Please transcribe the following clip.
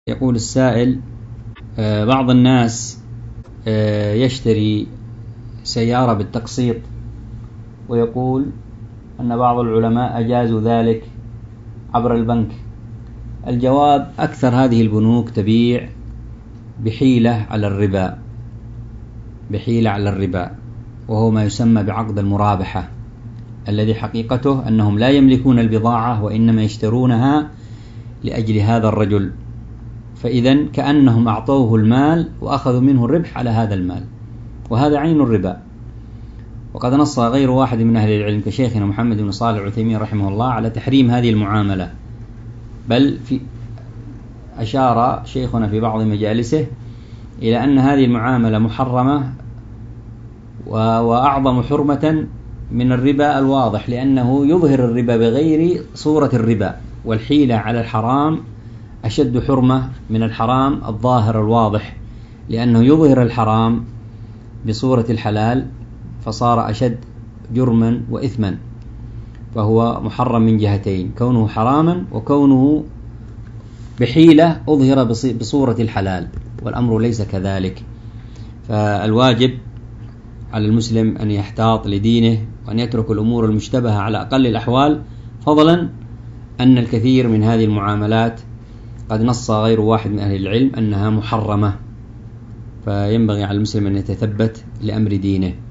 يقول السائل: بعض الناس يشتري سيارة بالتقسيط، ويقول أن بعض العلماء أجازوا ذلك عبر البنك. الجواب: أكثر هذه البنوك تبيع بحيلة على الربا، وهو ما يسمى بعقد المرابحة، الذي حقيقته أنهم لا يملكون البضاعة وإنما يشترونها لأجل هذا الرجل، فإذا كأنهم أعطوه المال وأخذوا منه الربح على هذا المال، وهذا عين الربا. وقد نص غير واحد من أهل العلم كشيخنا محمد بن صالح العثيمين رحمه الله على تحريم هذه المعاملة، بل أشار شيخنا في بعض مجالسه إلى أن هذه المعاملة محرمة وأعظم حرمة من الربا الواضح، لأنه يظهر الربا بغير صورة الربا، والحيلة على الحرام أشد حرمة من الحرام الظاهر الواضح، لأنه يظهر الحرام بصورة الحلال فصار أشد جرما وإثما، فهو محرم من جهتين: كونه حراما وكونه بحيلة أظهر بصورة الحلال، والأمر ليس كذلك. فالواجب على المسلم أن يحتاط لدينه وأن يترك الأمور المشتبهة على أقل الأحوال، فضلا أن الكثير من هذه المعاملات قد نص غير واحد من أهل العلم أنها محرمة، فينبغي على المسلم أن يتثبت لأمر دينه.